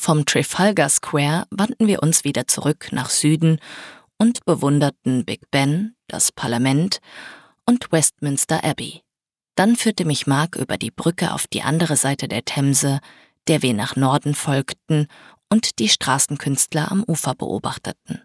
Vom Trafalgar Square wandten wir uns wieder zurück nach Süden und bewunderten Big Ben, das Parlament und Westminster Abbey. Dann führte mich Mark über die Brücke auf die andere Seite der Themse, der wir nach Norden folgten und die Straßenkünstler am Ufer beobachteten.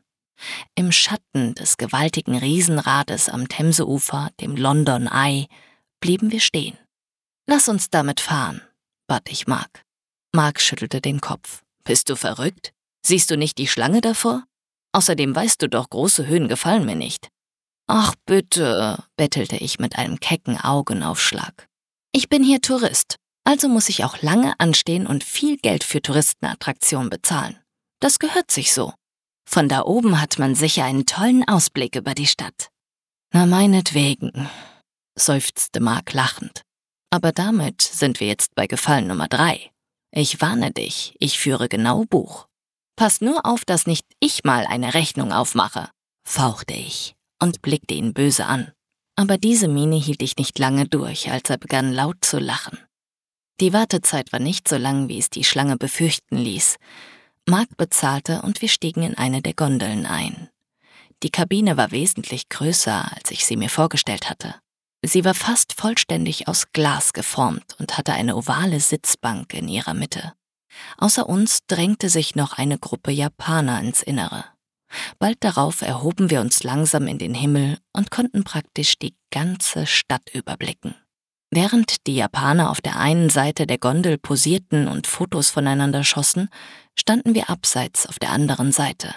Im Schatten des gewaltigen Riesenrades am Themseufer, dem London Eye, blieben wir stehen. »Lass uns damit fahren«, bat ich Mark. Mark schüttelte den Kopf. »Bist du verrückt? Siehst du nicht die Schlange davor? Außerdem weißt du doch, große Höhen gefallen mir nicht.« »Ach bitte«, bettelte ich mit einem kecken Augenaufschlag. »Ich bin hier Tourist, also muss ich auch lange anstehen und viel Geld für Touristenattraktionen bezahlen. Das gehört sich so. Von da oben hat man sicher einen tollen Ausblick über die Stadt.« »Na meinetwegen«, seufzte Mark lachend. »Aber damit sind wir jetzt bei Gefallen Nummer 3. Ich warne dich, ich führe genau Buch. Pass nur auf, dass nicht ich mal eine Rechnung aufmache«, fauchte ich und blickte ihn böse an. Aber diese Miene hielt ich nicht lange durch, als er begann laut zu lachen. Die Wartezeit war nicht so lang, wie es die Schlange befürchten ließ. Mark bezahlte und wir stiegen in eine der Gondeln ein. Die Kabine war wesentlich größer, als ich sie mir vorgestellt hatte. Sie war fast vollständig aus Glas geformt und hatte eine ovale Sitzbank in ihrer Mitte. Außer uns drängte sich noch eine Gruppe Japaner ins Innere. Bald darauf erhoben wir uns langsam in den Himmel und konnten praktisch die ganze Stadt überblicken. Während die Japaner auf der einen Seite der Gondel posierten und Fotos voneinander schossen, standen wir abseits auf der anderen Seite.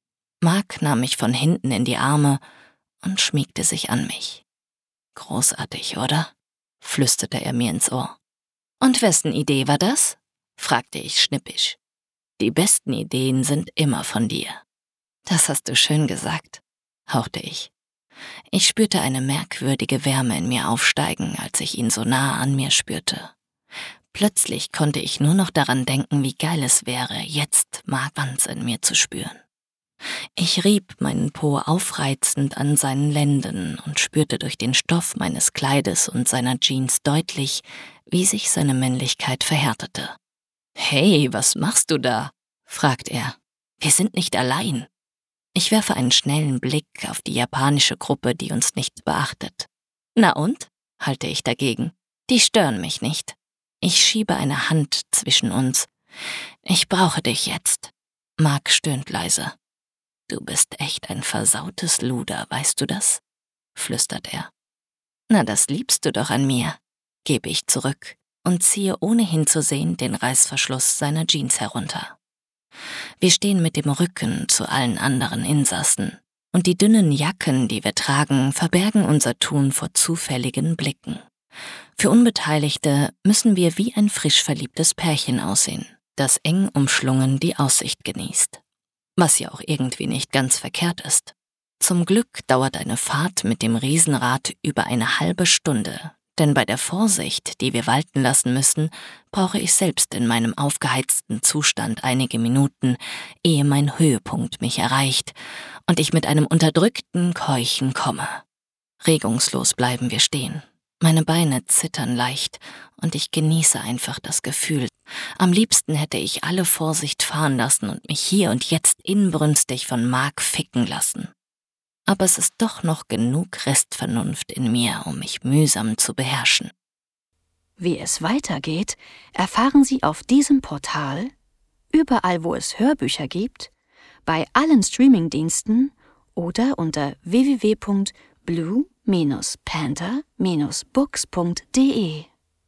Mark nahm mich von hinten in die Arme und schmiegte sich an mich. »Großartig, oder?«, flüsterte er mir ins Ohr. »Und wessen Idee war das?«, fragte ich schnippisch. »Die besten Ideen sind immer von dir.« »Das hast du schön gesagt«, hauchte ich. Ich spürte eine merkwürdige Wärme in mir aufsteigen, als ich ihn so nah an mir spürte. Plötzlich konnte ich nur noch daran denken, wie geil es wäre, jetzt Mark ganz in mir zu spüren. Ich rieb meinen Po aufreizend an seinen Lenden und spürte durch den Stoff meines Kleides und seiner Jeans deutlich, wie sich seine Männlichkeit verhärtete. »Hey, was machst du da?«, fragt er. »Wir sind nicht allein.« Ich werfe einen schnellen Blick auf die japanische Gruppe, die uns nicht beachtet. »Na und?«, halte ich dagegen. »Die stören mich nicht.« Ich schiebe eine Hand zwischen uns. »Ich brauche dich jetzt.« Mark stöhnt leise. »Du bist echt ein versautes Luder, weißt du das?«, flüstert er. »Na, das liebst du doch an mir«, gebe ich zurück und ziehe ohne hinzusehen den Reißverschluss seiner Jeans herunter. Wir stehen mit dem Rücken zu allen anderen Insassen und die dünnen Jacken, die wir tragen, verbergen unser Tun vor zufälligen Blicken. Für Unbeteiligte müssen wir wie ein frisch verliebtes Pärchen aussehen, das eng umschlungen die Aussicht genießt. Was ja auch irgendwie nicht ganz verkehrt ist. Zum Glück dauert eine Fahrt mit dem Riesenrad über eine halbe Stunde, denn bei der Vorsicht, die wir walten lassen müssen, brauche ich selbst in meinem aufgeheizten Zustand einige Minuten, ehe mein Höhepunkt mich erreicht und ich mit einem unterdrückten Keuchen komme. Regungslos bleiben wir stehen. Meine Beine zittern leicht und ich genieße einfach das Gefühl. Am liebsten hätte ich alle Vorsicht fahren lassen und mich hier und jetzt inbrünstig von Mark ficken lassen. Aber es ist doch noch genug Restvernunft in mir, um mich mühsam zu beherrschen. Wie es weitergeht, erfahren Sie auf diesem Portal, überall wo es Hörbücher gibt, bei allen Streamingdiensten oder unter www.blue-panther-books.de.